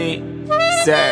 me, sir.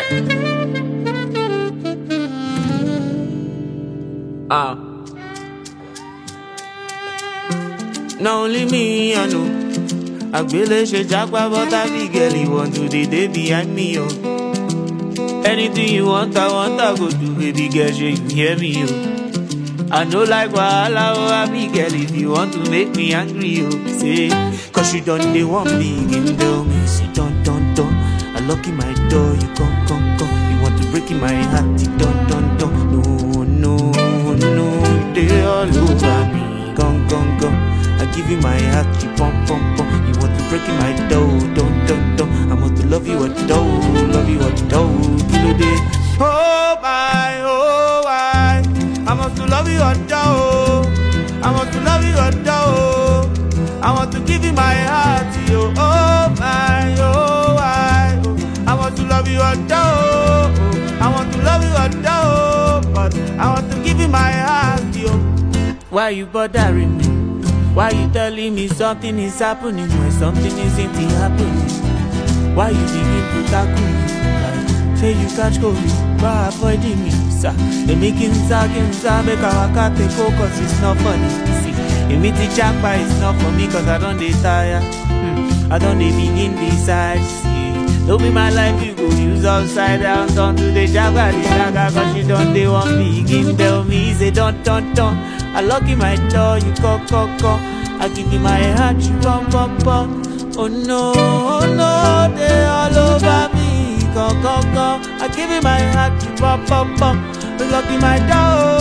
Not only me, I know. I really should jack but I big girl, you want to the day behind me, yo. Anything you want, I go do, baby girl, you hear me, yo. I know like wahala, oh, I big girl, if you want to make me angry, yo. Say, cause you done the one big in the me, say, don't. I lock in my door, you come. You want to break in my heart, you don't. No, they all over me, come. I give you my heart, you pump. You want to break in my door, don't. I want to love you a door, kilo day. Oh my, I want to love you a door. I want to love you a door. I want to give you my heart, yo. Oh my, I want to love you a door. I want to love you a door, but I want to give you my heart, yo. Why you bothering me? Why you telling me something is happening when something isn't happening? Why you begin to tackle me? Say you catch COVID, but avoiding me, sir. They making make our cat take focus, it's not funny. See, you meet the jackpot, it's not for me, cause I don't tire. I don't begin decide, see. Don't be my life, you go use upside down, don't do the jackpot, cause you don't, they want begin, tell me, say don't. I lock in my door, you call. I give you my heart, you pump. Oh no, they all over me, come. I give you my heart, you pump. Lock in my door.